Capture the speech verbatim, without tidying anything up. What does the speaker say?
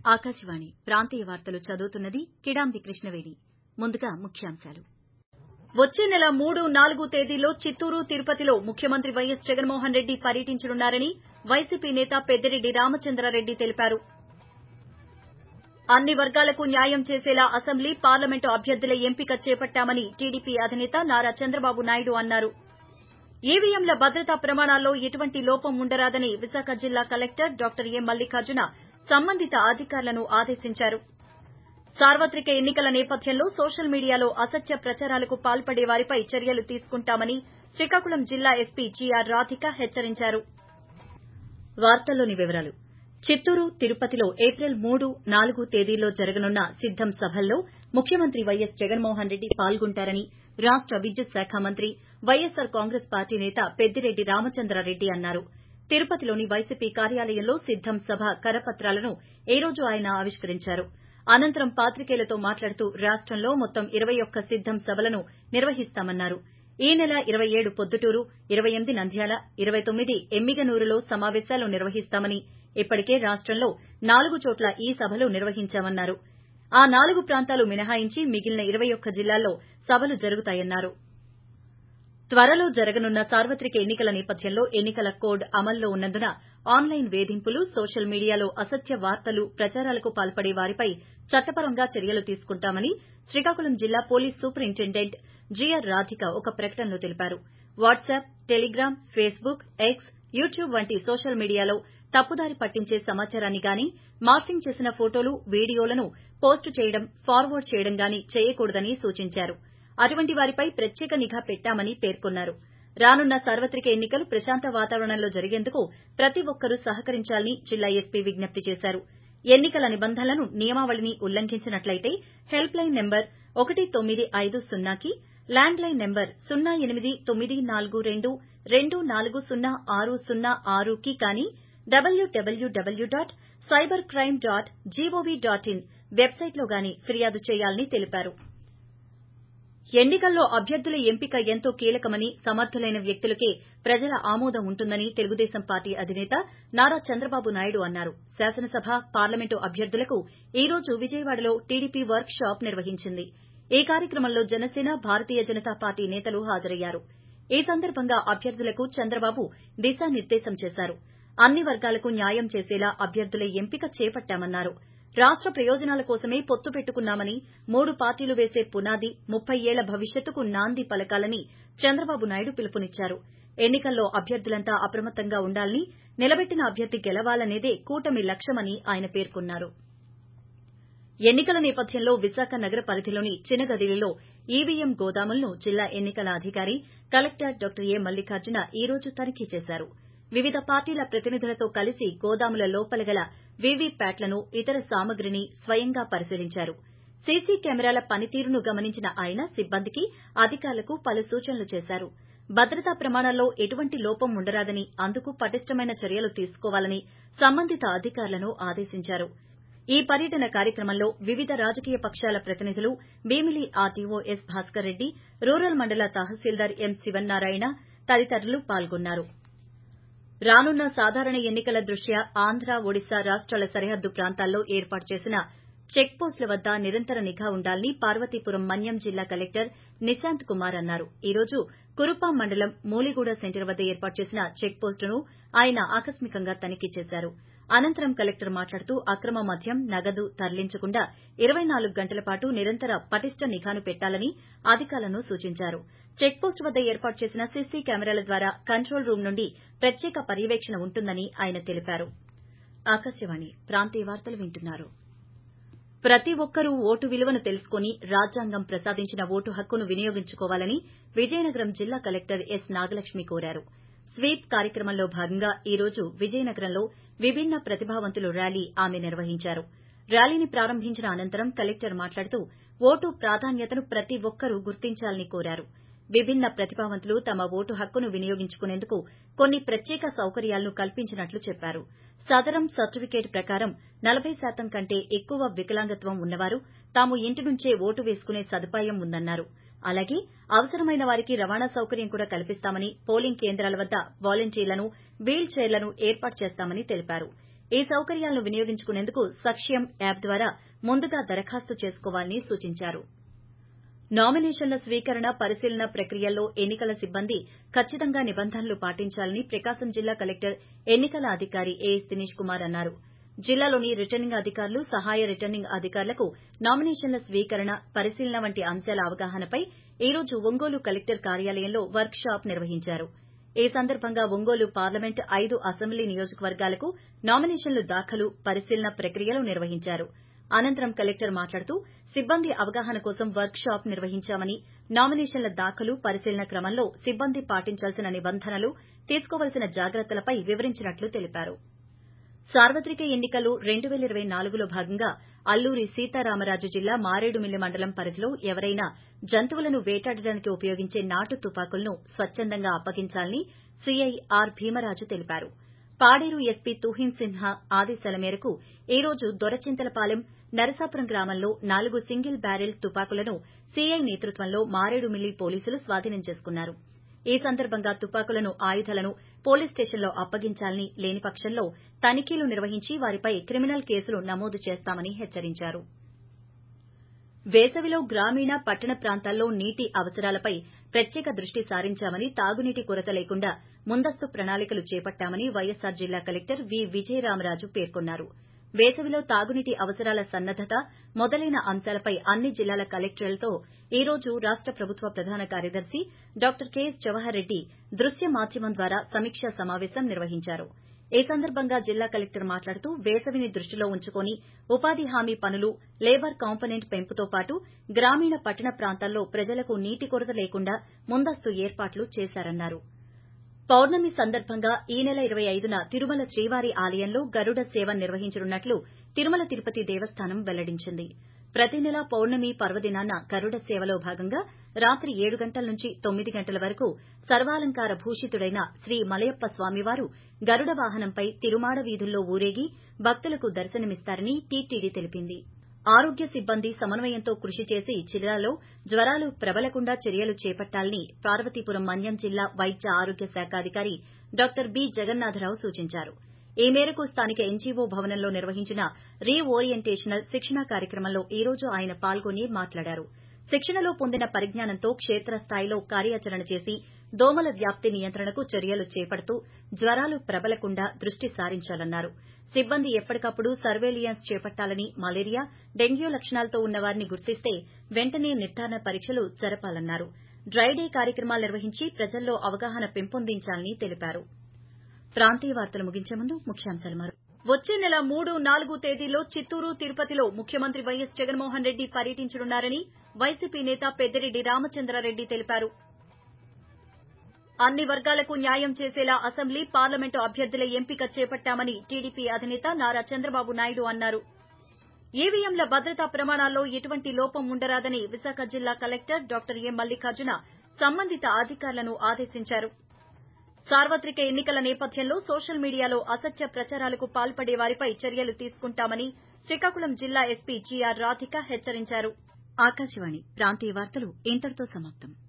ఆకాశవాణి ప్రాంతీయ వార్తలు చదువుతున్నది కిడాంబి కృష్ణవేణి. ముందుగా ముఖ్యాంశాలు. వచ్చే నెల మూడు నాలుగు తేదీల్లో చిత్తూరు, తిరుపతిలో ముఖ్యమంత్రి వైఎస్ జగన్మోహన్ రెడ్డి పర్యటించనున్నారని వైసీపీ నేత పెద్దిరెడ్డి రామచంద్రారెడ్డి తెలిపారు. అన్ని వర్గాలకు న్యాయం చేసేలా అసెంబ్లీ, పార్లమెంటు అభ్యర్థుల ఎంపిక చేపట్టామని టీడీపీ అధినేత నారా చంద్రబాబు నాయుడు అన్నారు. ఈవీఎంల భద్రతా ప్రమాణాల్లో ఎటువంటి లోపం ఉండరాదని విశాఖ జిల్లా కలెక్టర్ డాక్టర్ ఏ మల్లికార్జున సంబంధిత అధికారులను ఆదేశించారు. సార్వత్రిక ఎన్నికల నేపథ్యంలో సోషల్ మీడియాలో అసత్య ప్రచారాలకు పాల్పడే వారిపై చర్యలు తీసుకుంటామని శ్రీకాకుళం జిల్లా ఎస్పీ జీఆర్ రాధిక హెచ్చరించారు. చిత్తూరు, తిరుపతిలో ఏప్రిల్ మూడు, నాలుగు తేదీల్లో జరగనున్న సిద్దం సభల్లో ముఖ్యమంత్రి వైఎస్ జగన్మోహన్ రెడ్డి పాల్గొంటారని రాష్ట విద్యుత్ శాఖ మంత్రి, వైఎస్సార్ కాంగ్రెస్ పార్టీ నేత పెద్దిరెడ్డి రామచంద్రారెడ్డి అన్నారు. తిరుపతిలోని వైసీపీ కార్యాలయంలో సిద్దం సభ కరపత్రాలను ఈ రోజు ఆయన ఆవిష్కరించారు. అనంతరం పాత్రికేయులతో మాట్లాడుతూ రాష్టంలో మొత్తం ఇరవై ఒక్క సిద్దం సభలను నిర్వహిస్తామన్నారు. ఈ నెల ఇరవై ఏడు పొద్దుటూరు, ఇరవై ఎనిమిది నంద్యాల, ఇరవై తొమ్మిది ఎమ్మిగనూరులో సమావేశాలు నిర్వహిస్తామని, ఇప్పటికే రాష్టంలో నాలుగు చోట్ల ఈ సభలు నిర్వహించామన్నారు. ఆ నాలుగు ప్రాంతాలు మినహాయించి మిగిలిన ఇరవై ఒక్క జిల్లాల్లో సభలు జరుగుతాయన్నారు. త్వరలో జరగనున్న సార్వత్రిక ఎన్నికల నేపథ్యంలో ఎన్నికల కోడ్ అమల్లో ఉన్నందున ఆన్లైన్ వేధింపులు, సోషల్ మీడియాలో అసత్య వార్తలు, ప్రచారాలకు పాల్పడే వారిపై చట్టపరంగా చర్యలు తీసుకుంటామని శ్రీకాకుళం జిల్లా పోలీస్ సూపరింటెండెంట్ జీఆర్ రాధిక ఒక ప్రకటనలో తెలిపారు. WhatsApp, Telegram, Facebook, X, YouTube వంటి సోషల్ మీడియాలో తప్పుదారి పట్టించే సమాచారాన్ని గానీ, మార్ఫింగ్ చేసిన ఫోటోలు, వీడియోలను పోస్టు చేయడం, ఫార్వర్డ్ చేయడం గానీ చేయకూడదని సూచించారు. అటువంటి వారిపై ప్రత్యేక నిఘా పెట్టామని పేర్కొన్నారు. రానున్న సార్వత్రిక ఎన్నికలు ప్రశాంత వాతావరణంలో జరిగేందుకు ప్రతి ఒక్కరూ సహకరించాలని జిల్లా ఎస్పీ విజ్ఞప్తి చేశారు. ఎన్నికల నిబంధనలను, నియమావళిని ఉల్లంఘించినట్లయితే హెల్ప్ లైన్ నెంబర్ ఒకటి తొమ్మిది ఐదు సున్నాకి, ల్యాండ్ లైన్ నెంబర్ సున్నా ఎనిమిది తొమ్మిది నాలుగు రెండు రెండు నాలుగు సున్నా ఆరు సున్నా ఆరుకి కానీ WWW dot cybercrime dot GOV dot in వెబ్సైట్లో గానీ ఫిర్యాదు చేయాలని తెలిపారు. ఎన్నికల్లో అభ్యర్థుల ఎంపిక ఎంతో కీలకమని, సమర్థులైన వ్యక్తులకే ప్రజల ఆమోదం ఉంటుందని తెలుగుదేశం పార్టీ అధినేత నారా చంద్రబాబు నాయుడు అన్నారు. శాసనసభ, పార్లమెంటు అభ్యర్థులకు ఈ రోజు విజయవాడలో టీడీపీ వర్క్ షాప్ నిర్వహించింది. ఈ కార్యక్రమంలో జనసేన, భారతీయ జనతా పార్టీ నేతలు హాజరయ్యారు. ఈ సందర్భంగా అభ్యర్థులకు చంద్రబాబు దిశానిర్దేశం చేశారు. అన్ని వర్గాలకు న్యాయం చేసేలా అభ్యర్థుల ఎంపిక చేపట్టామన్నారు. రాష్ట ప్రయోజనాల కోసమే పొత్తు పెట్టుకున్నామని, మూడు పార్టీలు వేసే పునాది ముప్పై ఏళ్ల భవిష్యత్తుకు నాంది పలకాలని చంద్రబాబు నాయుడు పిలుపునిచ్చారు. ఎన్నికల్లో అభ్యర్థులంతా అప్రమత్తంగా ఉండాలని, నిలబెట్టిన అభ్యర్థి గెలవాలనేదే కూటమి లక్ష్యమని ఆయన పేర్కొన్నారు. ఎన్నికల నేపథ్యంలో విశాఖ నగర పరిధిలోని చినగదిలో ఈవీఎం గోదాములను జిల్లా ఎన్నికల అధికారి కలెక్టర్ డాక్టర్ ఏ మల్లికార్జున ఈ రోజు తనిఖీ చేశారు. వివిధ పార్టీల ప్రతినిధులతో కలిసి గోదాముల లోపల గల వీవీప్యాట్లను, ఇతర సామగ్రిని స్వయంగా పరిశీలించారు. సీసీ కెమెరాల పనితీరును గమనించిన ఆయన సిబ్బందికి, అధికారులకు పలు సూచనలు చేశారు. భద్రతా ప్రమాణాల్లో ఎటువంటి లోపం ఉండరాదని, అందుకు పటిష్టమైన చర్యలు తీసుకోవాలని సంబంధిత అధికారులను ఆదేశించారు. ఈ పర్యటన కార్యక్రమంలో వివిధ రాజకీయ పక్షాల ప్రతినిధులు, Bheemili RDO S Bhaskar Reddy, rural మండల తహసీల్దార్ ఎం శివన్నారాయణ తదితరులు పాల్గొన్నారు. రానున్న సాధారణ ఎన్నికల దృష్ట్యా ఆంధ్ర, ఒడిశా రాష్టాల సరిహద్దు ప్రాంతాల్లో ఏర్పాటు చేసిన చెక్ పోస్టుల వద్ద నిరంతర నిఘా ఉండాలని పార్వతీపురం మన్యం జిల్లా కలెక్టర్ నిశాంత్ కుమార్ అన్నారు. ఈ రోజు కురుపాం మండలం మూలిగూడ సెంటర్ వద్ద ఏర్పాటు చేసిన చెక్ పోస్టును ఆయన ఆకస్మికంగా తనిఖీ చేశారు. అనంతరం కలెక్టర్ మాట్లాడుతూ అక్రమ మద్యం, నగదు తరలించకుండా ఇరవై నాలుగు గంటల పాటు నిరంతర పటిష్ట నిఘాను పెట్టాలని అధికారులను సూచించారు. చెక్ పోస్టు వద్ద ఏర్పాటు చేసిన సీసీ కెమెరాల ద్వారా కంట్రోల్ రూమ్ నుండి ప్రత్యేక పర్యవేక్షణ ఉంటుందని ఆయన తెలిపారు. ప్రతి ఒక్కరూ ఓటు విలువను తెలుసుకుని రాజ్యాంగం ప్రసాదించిన ఓటు హక్కును వినియోగించుకోవాలని విజయనగరం జిల్లా కలెక్టర్ ఎస్ నాగలక్ష్మి కోరారు. స్వీప్ కార్యక్రమంలో భాగంగా ఈ రోజు విజయనగరంలో విభిన్న ప్రతిభావంతులు ర్యాలీ ఆమె నిర్వహించారు. ర్యాలీని ప్రారంభించిన అనంతరం కలెక్టర్ మాట్లాడుతూ ఓటు ప్రాధాన్యతను ప్రతి ఒక్కరూ గుర్తించాలని కోరారు. విభిన్న ప్రతిభావంతులు తమ ఓటు హక్కును వినియోగించుకునేందుకు కొన్ని ప్రత్యేక సౌకర్యాలను కల్పించినట్లు చెప్పారు. సదరం సర్టిఫికేట్ ప్రకారం నలభై శాతం కంటే ఎక్కువ వికలాంగత్వం ఉన్నవారు తాము ఇంటి నుంచే ఓటు వేసుకునే సదుపాయం ఉందన్నారు. అలాగే అవసరమైన వారికి రవాణా సౌకర్యం కూడా కల్పిస్తామని, పోలింగ్ కేంద్రాల వద్ద వాలంటీర్లను, వీల్ చైర్లను ఏర్పాటు చేస్తామని తెలిపారు. ఈ సౌకర్యాలను వినియోగించుకునేందుకు సక్షయం యాప్ ద్వారా ముందుగా దరఖాస్తు చేసుకోవాలని సూచించారు. నామినేషన్ల స్వీకరణ పరిశీలన ప్రక్రియల్లో ఎన్నికల సిబ్బంది ఖచ్చితంగా నిబంధనలు పాటించాలని ప్రకాశం జిల్లా కలెక్టర్ ఎన్నికల అధికారి ఏఎస్ దినేష్ కుమార్ అన్నారు. జిల్లాలోని రిటర్నింగ్ అధికారులు సహాయ రిటర్నింగ్ అధికారులకు నామినేషన్ల స్వీకరణ పరిశీలన వంటి అంశాల అవగాహనపై ఈ రోజు ఒంగోలు కలెక్టర్ కార్యాలయంలో వర్క్ షాప్ నిర్వహించారు. ఈ సందర్భంగా ఒంగోలు పార్లమెంట్ ఐదు అసెంబ్లీ నియోజకవర్గాలకు నామినేషన్లు దాఖలు పరిశీలన ప్రక్రియలు నిర్వహించారు. అనంతరం కలెక్టర్ మాట్లాడుతూ సిబ్బంది అవగాహన కోసం వర్క్ షాప్ నిర్వహించామని నామినేషన్ల దాఖలు పరిశీలన క్రమంలో సిబ్బంది పాటించాల్సిన నిబంధనలు తీసుకోవాల్సిన జాగ్రత్తలపై వివరించినట్లు తెలిపారు. సార్వత్రిక ఎన్నికలు రెండు పేల ఇరవై నాలుగులో భాగంగా అల్లూరి సీతారామరాజు జిల్లా మారేడుమిల్లి మండలం పరిధిలో ఎవరైనా జంతువులను వేటాడడానికి ఉపయోగించే నాటు తుపాకులను స్వచ్చందంగా అప్పగించాలని సీఐ ఆర్ భీమరాజు తెలిపారు. పాడేరు ఎస్పీ తుహిన్ సిన్హా ఆదేశాల మేరకు ఈ రోజు దొరచింతలపాలెం నరసాపురం గ్రామంలో నాలుగు సింగిల్ బ్యారెల్ తుపాకులను సీఐ నేతృత్వంలో మారేడుమిల్లి పోలీసులు స్వాధీనం చేసుకున్నారు. ఈ సందర్భంగా తుపాకులను ఆయుధాలను పోలీస్ స్టేషన్లో అప్పగించాలని లేని పక్షంలో తనిఖీలు నిర్వహించి వారిపై క్రిమినల్ కేసులు నమోదు చేస్తామని హెచ్చరించారు. వేసవిలో గ్రామీణ పట్టణ ప్రాంతాల్లో నీటి అవసరాలపై ప్రత్యేక దృష్టి సారించామని తాగునీటి కొరత లేకుండా ముందస్తు ప్రణాళికలు చేపట్టామని వైఎస్సార్ జిల్లా కలెక్టర్ వి విజయరామరాజు పేర్కొన్నారు. వేసవిలో తాగునీటి అవసరాల సన్నద్దత మొదలైన అంశాలపై అన్ని జిల్లాల కలెక్టర్లతో ఈ రోజు రాష్ట ప్రభుత్వ ప్రధాన కార్యదర్శి డాక్టర్ కెఎస్ జవహర్ రెడ్డి దృశ్య మాధ్యమం ద్వారా సమీక్షా సమావేశం నిర్వహించారు. ఈ సందర్భంగా జిల్లా కలెక్టర్ మాట్లాడుతూ వేసవిని దృష్టిలో ఉంచుకుని ఉపాధి హామీ పనులు లేబర్ కాంపోనెంట్ పెంపుతో పాటు గ్రామీణ పట్టణ ప్రాంతాల్లో ప్రజలకు నీటి కొరత లేకుండా ముందస్తు ఏర్పాట్లు చేశారన్నారు. పౌర్ణమి సందర్భంగా ఈ నెల ఇరవై ఐదున తిరుమల శ్రీవారి ఆలయంలో గరుడ సేవ నిర్వహించనున్నట్లు తిరుమల తిరుపతి దేవస్థానం వెల్లడించింది. ప్రతి నెల పౌర్ణమి పర్వదినాన గరుడ సేవలో భాగంగా రాత్రి ఏడు గంటల నుంచి తొమ్మిది గంటల వరకు సర్వాలంకార భూషితుడైన శ్రీ మలయప్ప స్వామివారు గరుడ వాహనంపై తిరుమాడ వీధుల్లో ఊరేగి భక్తులకు దర్శనమిస్తారని టీటీడీ తెలిపింది. ఆరోగ్య సిబ్బంది సమన్వయంతో కృషి చేసి జిల్లాలో జ్వరాలు ప్రబలకుండా చర్యలు చేపట్టాలని పార్వతీపురం మన్యం జిల్లా వైద్య ఆరోగ్య శాఖ అధికారి డాక్టర్ బి జగన్నాథరావు సూచించారు. ఈ మేరకు స్థానిక ఎన్జీఓ భవనంలో నిర్వహించిన రీ ఓరియంటేషనల్ శిక్షణా కార్యక్రమంలో ఈ రోజు ఆయన పాల్గొని మాట్లాడారు. శిక్షణలో పొందిన పరిజ్ఞానంతో క్షేత్రస్థాయిలో కార్యాచరణ చేసి దోమల వ్యాప్తి నియంత్రణకు చర్యలు చేపడుతూ జ్వరాలు ప్రబలకుండా దృష్టి సారించాలన్నారు. సిబ్బంది ఎప్పటికప్పుడు సర్వేలియన్స్ చేపట్టాలని మలేరియా డెంగ్యూ లక్షణాలతో ఉన్నవారిని గుర్తిస్తే వెంటనే నిర్ధారణ పరీక్షలు జరపాలన్నారు. డ్రైడే కార్యక్రమాలు నిర్వహించి ప్రజల్లో అవగాహన పెంపొందించాలని తెలిపారు. ప్రాంతీయ వార్తలు ముగించే ముందు ముఖ్యాంశాలు మరో వచ్చే నెల మూడు నాలుగు తేదీల్లో చిత్తూరు తిరుపతిలో ముఖ్యమంత్రి వైఎస్ జగన్మోహన్ రెడ్డి పర్యటించనున్నారని వైసీపీ నేత పెద్దిరెడ్డి రామచంద్రారెడ్డి తెలిపారు. అన్ని వర్గాలకు న్యాయం చేసేలా అసెంబ్లీ పార్లమెంటు అభ్యర్థుల ఎంపిక చేపట్టామని టీడీపీ అధినేత నారా చంద్రబాబు నాయుడు అన్నారు. ఈవీఎంల భద్రతా ప్రమాణాల్లో ఎటువంటి లోపం ఉండరాదని విశాఖ జిల్లా కలెక్టర్ డాక్టర్ ఎం మల్లికార్జున సంబంధిత అధికారులను ఆదేశించారు. సార్వత్రిక ఎన్నికల నేపథ్యంలో సోషల్ మీడియాలో అసత్య ప్రచారాలకు పాల్పడే వారిపై చర్యలు తీసుకుంటామని శ్రీకాకుళం జిల్లా ఎస్పీ జీఆర్ రాధిక హెచ్చరించారు. ఆకాశవాణి ప్రాంతీయ వార్తలు ఇంతటితో సమాప్తం.